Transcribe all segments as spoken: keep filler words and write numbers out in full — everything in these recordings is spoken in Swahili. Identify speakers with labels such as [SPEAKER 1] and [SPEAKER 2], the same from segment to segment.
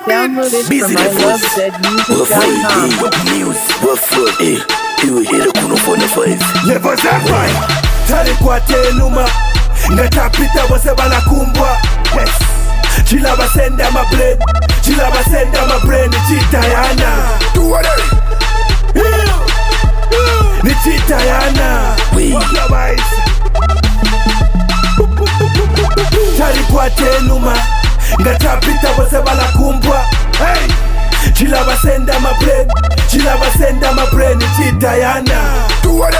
[SPEAKER 1] Downloaded from I love dead music dot com.
[SPEAKER 2] Level Zapai Tali kwa tenuma Ngatapita wase banakumbwa Yes Chila basenda ma brain Chila basenda ma brain Ni chitayana Tuwale Ni chitayana Wapya waisi Tali kwa tenuma Ngatapita wase banakumbwa Hey Chila basenda ma brain Chila basenda ma brain Ni chitayana Tuwale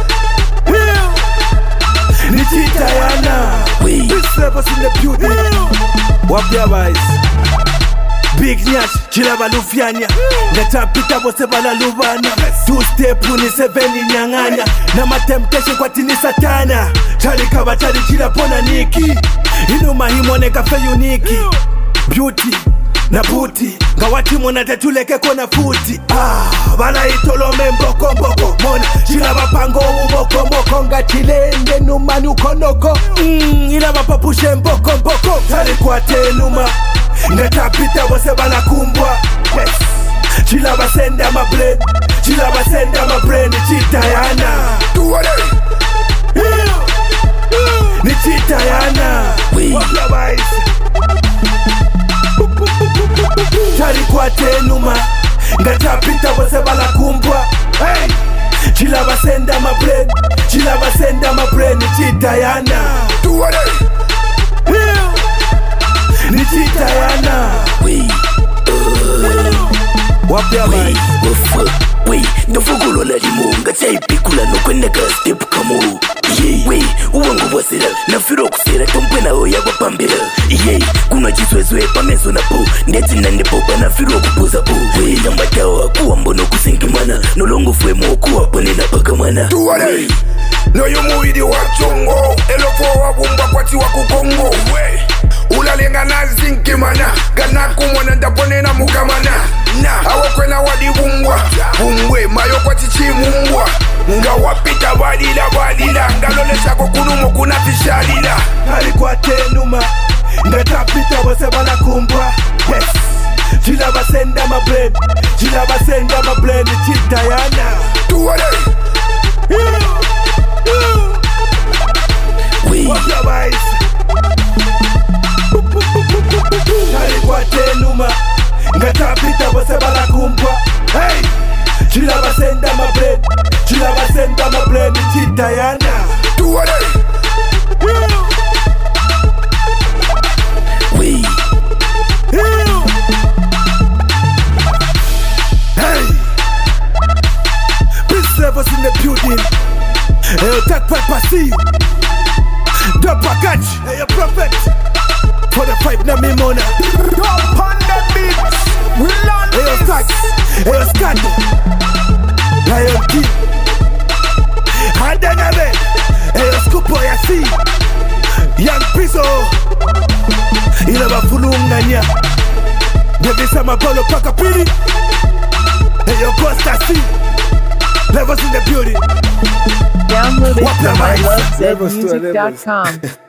[SPEAKER 2] Ni chitayana This levels in the beauty Wapya boys Big Nyash, chila balufyanya Ngatapita bose balalubana Two step uni seveni nyanganya Na matemptation kwa tini satana Chali kaba chali chila pona niki Inuma himone kafe uniki Beauty na booty Ngawati mona tetuleke kona futi Ah, bala itolome mboko mboko Mona, chila bapango mboko mboko Ngatilende numa nukonoko Mmm, ila bapapushe mboko mboko Tali kwa tenuma Ngatapita wase banakumbwa Yes Chila basenda ma brain Chila basenda ma brain Ni chitayana Tuwale Ni chitayana Wapya waisi Chali kwa tenuma Ngatapita wase banakumbwa Hey Chila basenda ma brain Chila basenda ma brain Ni chitayana Tuwale Ni chitayana Wapya waisi
[SPEAKER 3] Wey, ndofugulo la limo Ngatai pikula no kwenda ka step kamo Yey, wey, uwangu wasira Na firo kusira tompwe na oya wapambira Yey, kuna jiswezwe pamezo na po Ndeti na ndepopa na firo kupoza po Wey, nambatawa kuwa mbono kusenkimana Nolongo fwe mo kuwa pone na pakamana
[SPEAKER 2] Tuwale No yumuidi wa chongo Elofo wa bumba kwati wa kukongo Wey Ulalenga na zinkimana Gana kumwana ndapone na mukamana Na awakwena wadi bungwa Bungwe mayo kwa chichi mungwa Nga wapita badila badila Ngalole shako kunumo kuna fishalila Hali kwa tenuma Ngatapita wase banakumbwa Yes Chila basenda ma brain Chila basenda ma brain Ni chitayana Tuwale Wapya waisi Hali kwa tenuma Ngatapita wase banakumbwa Hey Chila basenda ma brain Chila basenda ma brain Ni chitayana Tuwale
[SPEAKER 3] Wey
[SPEAKER 2] Hey This levels in the building Hey, tak pasi Dapa catch Hey, a prophet For the fight na mimona Dop on the beat We learn this Hey, yo, Stax Hey, yo, Scato Lion King Handa nabe Hey, yo, Scoop ya si Young Pizzo Ila bafulunganya Devisa mapolo paka pili Hey, yo, Costa C Levels in the building
[SPEAKER 1] Downloaded from I love dead music dot com.